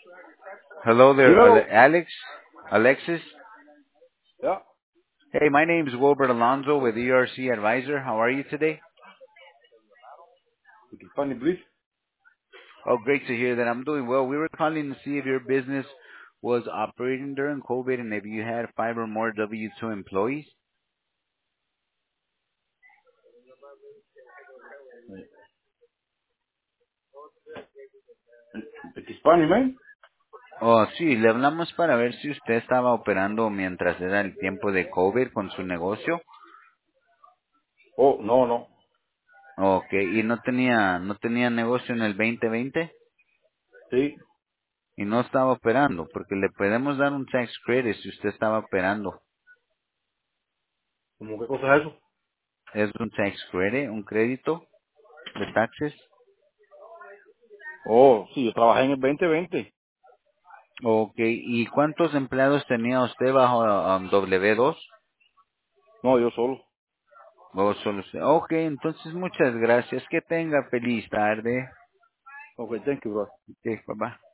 Hello there, Dímelo. Alexis. Ya. Hey, my name is Wilbert Alonso with ERC Advisor. How are you today? Funny, please. Oh, great to hear that. I'm doing well. We were calling to see if your business was operating during COVID and if you had 5 or more W-2 employees. Funny, man. Oh, sí, le hablamos para ver si usted estaba operando mientras era el tiempo de COVID con su negocio. Oh, no, no. Ok, y no tenía negocio en el 2020 Sí. y no estaba operando, porque le podemos dar un tax credit si usted estaba operando. ¿Cómo qué cosa es eso? Es un tax credit, un crédito de taxes. Oh, sí, yo trabajé en el 2020. Ok, ¿y cuántos empleados tenía usted bajo W2? No, yo solo. ¿O solo usted? Ok, entonces muchas gracias. Que tenga feliz tarde. Ok, thank you, bro. Ok, bye bye.